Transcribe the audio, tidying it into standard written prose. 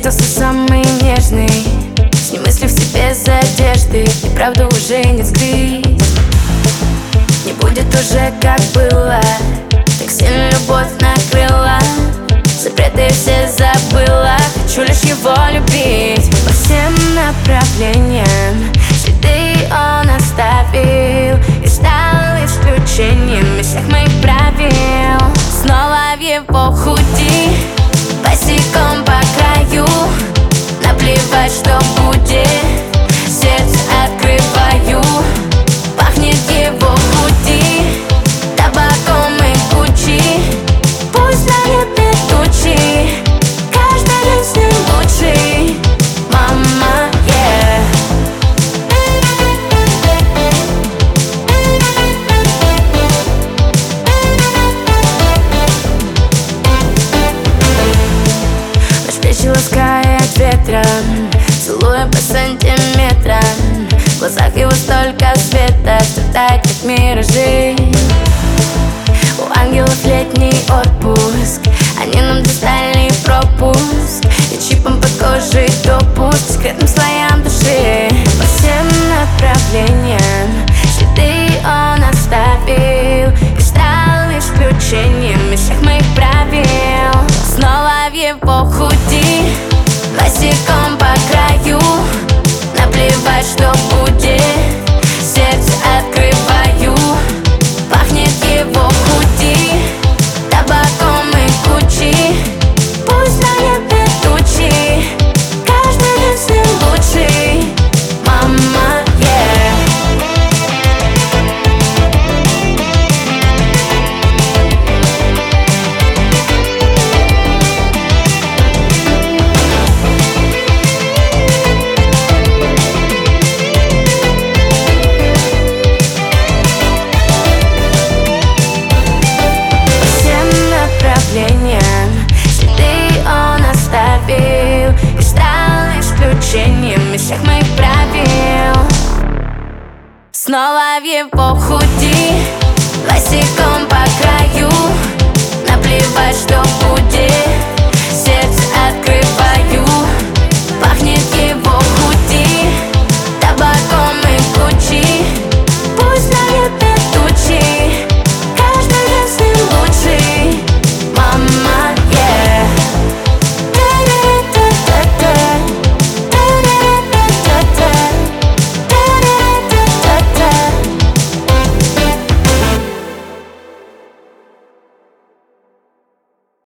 встретился самый нежный, с ним мысли в себе за одежды, и правда уже не скрыть. Не будет уже как было, так сильно любовь накрыла, запреты все забыла. Хочу лишь его любить по всем направлениям. Следы он оставил и стал исключением из всех моих правил. Снова в его худи, босиком по краю, наплевать, что будет, сердце открываю. Пахнет его худи табаком и кучи, пусть знает летучий, каждый день с ним лучший. Мама, yeah. Ночь плечи ласкает ветром, целуя по сантиметрам. В глазах его столько света, что так как миражи. У ангелов летний отпуск, они нам достали пропуск, и чипом под кожей допуск к секретным слоям души. По всем направлениям следы он оставил и стал исключением из всех моих правил. Снова в его худи, босиком по краю, наплевать, что будет, сердце открываю. Пахнет его худи табаком и кучи, пусть знает летучий, каждый день с ним лучший. Мама, yeah. Следы он оставил и стал исключением из всех моих правил. Снова в его худи, босиком по краю, наплевать, что будет,